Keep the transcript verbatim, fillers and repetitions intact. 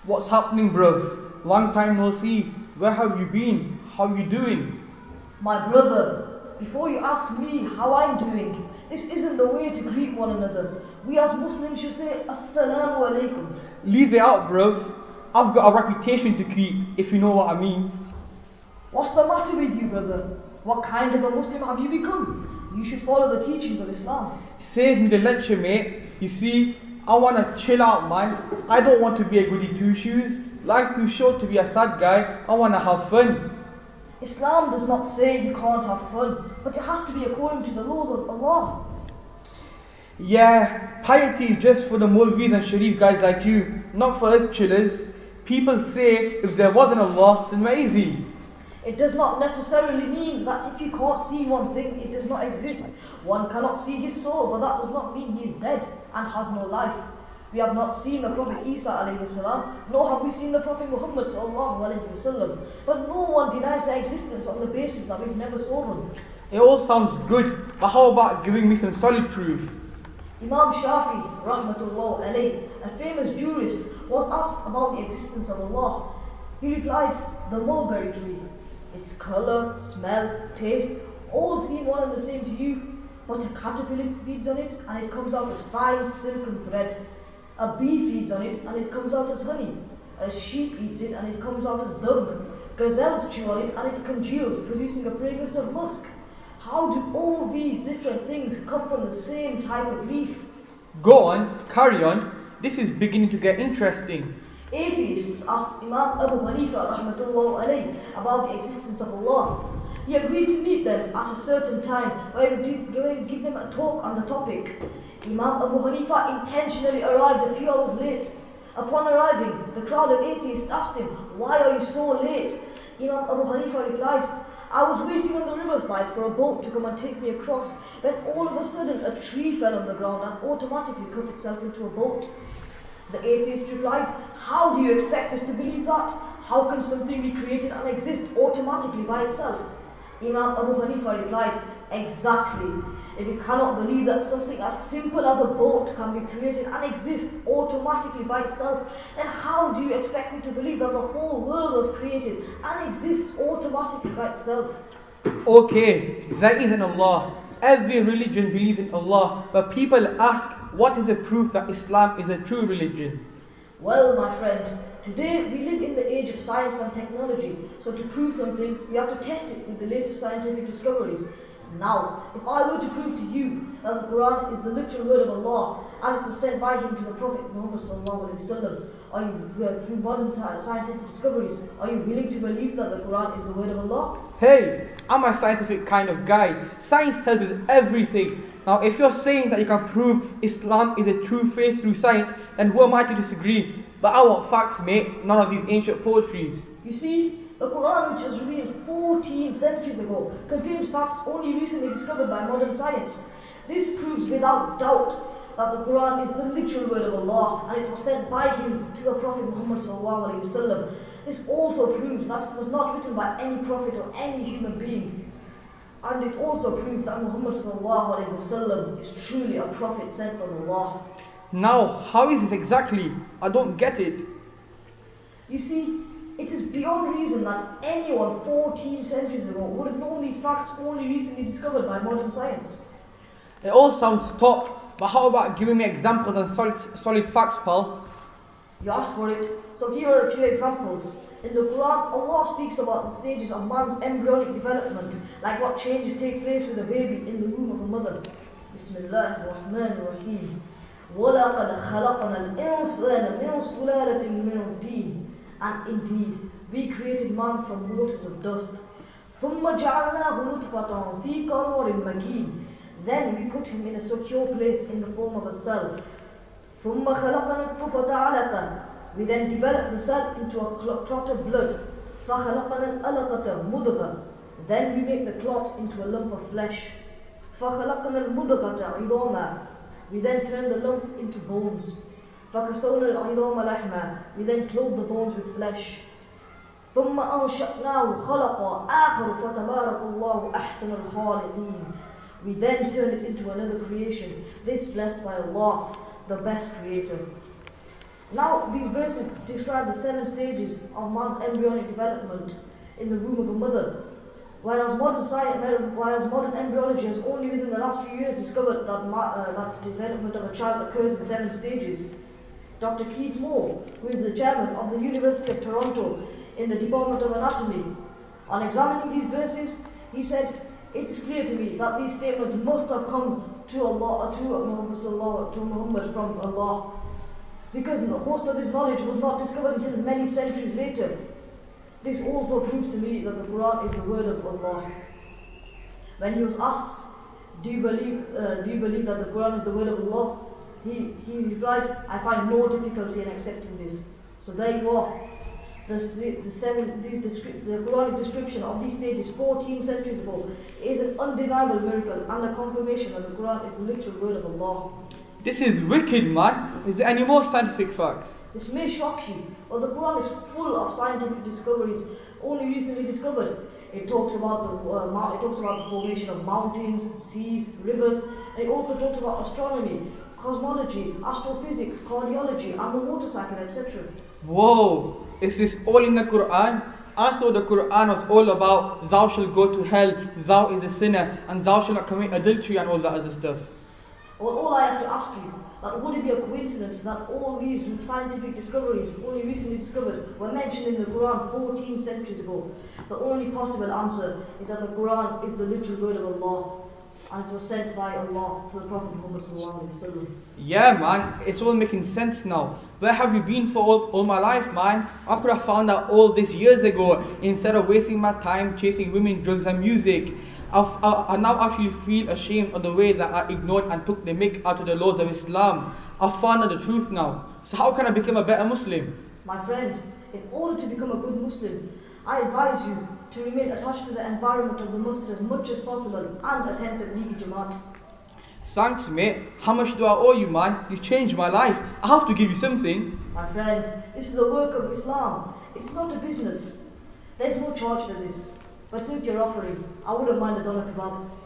What's happening, bruv? Long time no see. Where have you been? How you doing? My brother, before you ask me how I'm doing, this isn't the way to greet one another. We as Muslims should say Assalamu alaikum. Leave it out, bruv. I've got a reputation to keep, if you know what I mean. What's the matter with you, brother? What kind of a Muslim have you become? You should follow the teachings of Islam. Save me the lecture, mate. You see, I want to chill out, man. I don't want to be a goody two-shoes. Life's too short to be a sad guy. I want to have fun. Islam does not say you can't have fun, but it has to be according to the laws of Allah. Yeah, piety is just for the Maulvis and Sharif guys like you, not for us chillers. People say if there wasn't Allah, then we're easy. It does not necessarily mean that if you can't see one thing, it does not exist. One cannot see his soul, but that does not mean he is dead and has no life. We have not seen the Prophet Isa alayhi salam, nor have we seen the Prophet Muhammad sallallahu alayhi wasallam. But no one denies their existence on the basis that we've never saw them. It all sounds good, but how about giving me some solid proof? Imam Shafi, rahmatullah alayhi, a famous jurist, was asked about the existence of Allah. He replied, the mulberry tree. Its colour, smell, taste, all seem one and the same to you. But a caterpillar feeds on it and it comes out as fine silken thread. A bee feeds on it and it comes out as honey. A sheep eats it and it comes out as dung. Gazelles chew on it and it congeals, producing a fragrance of musk. How do all these different things come from the same type of leaf? Go on, carry on. This is beginning to get interesting. Atheists asked Imam Abu Hanifa rahmatullah alayhi about the existence of Allah. He agreed to meet them at a certain time where he would give them a talk on the topic. Imam Abu Hanifa intentionally arrived a few hours late. Upon arriving, the crowd of atheists asked him, "Why are you so late?" Imam Abu Hanifa replied, "I was waiting on the riverside for a boat to come and take me across, when all of a sudden a tree fell on the ground and automatically cut itself into a boat." The atheist replied, "How do you expect us to believe that? How can something be created and exist automatically by itself?" Imam Abu Hanifa replied, "Exactly. If you cannot believe that something as simple as a boat can be created and exist automatically by itself, then how do you expect me to believe that the whole world was created and exists automatically by itself?" Okay, there is an Allah. Every religion believes in Allah, but people ask, what is the proof that Islam is a true religion? Well, my friend, today we live in the age of science and technology, so to prove something, we have to test it with the latest scientific discoveries. Now, if I were to prove to you that the Quran is the literal word of Allah and it was sent by him to the Prophet Muhammad sallallahu alaihi wasallam, are you, uh, through modern scientific discoveries, are you willing to believe that the Quran is the word of Allah? Hey, I'm a scientific kind of guy. Science tells us everything. Now, if you're saying that you can prove Islam is a true faith through science, then who am I to disagree? But I want facts, mate, none of these ancient poetries. You see, the Quran, which was revealed fourteen centuries ago, contains facts only recently discovered by modern science. This proves without doubt that the Quran is the literal word of Allah and it was sent by him to the Prophet Muhammad sallallahu alaihi wasallam. This also proves that it was not written by any prophet or any human being. And it also proves that Muhammad sallallahu alaihi wasallam is truly a prophet sent from Allah. Now, how is this exactly? I don't get it. You see, it is beyond reason that anyone fourteen centuries ago would have known these facts only recently discovered by modern science. It all sounds top, but how about giving me examples and solid, solid facts, pal? You asked for it, so here are a few examples. In the Quran, Allah speaks about the stages of man's embryonic development, like what changes take place with a baby in the womb of a mother. Bismillahir Rahmanir Rahim. وَلَقَدْ خَلَقْنَا الْإِنسَانَ مِنْ سُلَالَةٍ مِنْ طِينٍ. And indeed, we created man from waters of dust. ثُمَّ جَعَلْنَاهُ نُطْفَةً فِي قَرَارٍ مَكِينٍ. Then we put him in a secure place in the form of a cell. ثُمَّ خَلَقْنَا الطُّفَةَ عَلَقًا. We then developed the cell into a clot of blood. فَخَلَقْنَا الْأَلَقَةَ مُضْغَةً. Then we make the clot into a lump of flesh. فَخَلَقْنَا الْمُضْغَةَ عِظَامًا. We then turn the lump into bones. فَكَسَوْنَا الْعِظَامَ لَحْمًا. We then clothe the bones with flesh. ثُمَّ أَنشَأْنَاهُ خَلَقًا آخَرَ فَتَبَارَكَ اللَّهُ أَحْسَنُ الْخَالِقِينَ. We then turn it into another creation, this blessed by Allah, the best creator. Now, these verses describe the seven stages of man's embryonic development in the womb of a mother. Whereas modern science, whereas modern embryology has only within the last few years discovered that, uh, that development of a child occurs in seven stages. Doctor Keith Moore, who is the chairman of the University of Toronto in the Department of Anatomy, on examining these verses, he said, "It is clear to me that these statements must have come to Allah, to Muhammad, to Muhammad from Allah, because most of this knowledge was not discovered until many centuries later. This also proves to me that the Quran is the word of Allah." When he was asked, "Do you believe, uh, do you believe that the Quran is the word of Allah?" He, he replied, "I find no difficulty in accepting this." So there you are. The, the, the, seven, the, the Quranic description of these stages fourteen centuries ago is an undeniable miracle and a confirmation that the Quran is the literal word of Allah. This is wicked, man. Is there any more scientific facts? This may shock you, but the Quran is full of scientific discoveries only recently discovered. It talks about the uh, it talks about the formation of mountains, seas, rivers, and it also talks about astronomy, cosmology, astrophysics, cardiology, and the motorcycle, et cetera. Whoa! Is this all in the Quran? I thought the Quran was all about thou shalt go to hell, thou is a sinner, and thou shalt not commit adultery and all that other stuff. Well, all I have to ask you, that would it be a coincidence that all these scientific discoveries, only recently discovered, were mentioned in the Quran fourteen centuries ago? The only possible answer is that the Quran is the literal word of Allah, and it was sent by Allah to the Prophet Muhammad sallallahu alaihi wasallam. Yeah, man, it's all making sense now. Where have you been for all, all my life, man? I could have found out all this years ago instead of wasting my time chasing women, drugs, and music. I, I, I now actually feel ashamed of the way that I ignored and took the mick out of the laws of Islam. I've found out the truth now. So how can I become a better Muslim? My friend, in order to become a good Muslim, I advise you to remain attached to the environment of the mosque as much as possible and attend Tablighi Jamaat. Thanks, mate. How much do I owe you, man? You've changed my life. I have to give you something. My friend, this is the work of Islam. It's not a business. There's no charge for this. But since you're offering, I wouldn't mind a doner kebab.